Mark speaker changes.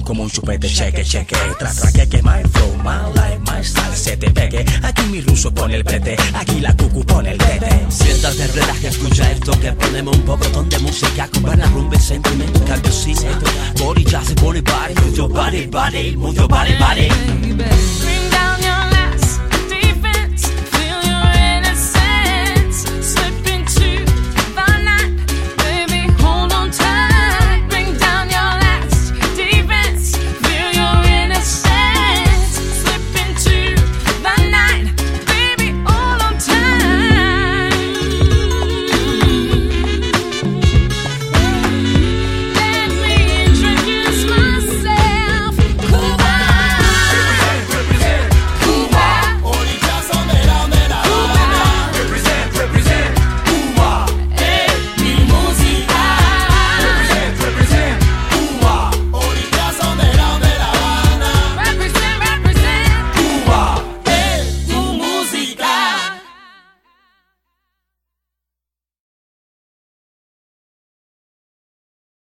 Speaker 1: como un chupete, cheque, cheque. Que my flow, my life, my style, se te pegue. Aquí mi ruso pone el prete, aquí la cucu pone el tete.
Speaker 2: Siéntate, relaja, escucha esto que ponemos un pocotón de música con buena rumba y sentimiento, cambio sí. Body ya se pone body, move your body, body, move your body, body.
Speaker 3: Bring down your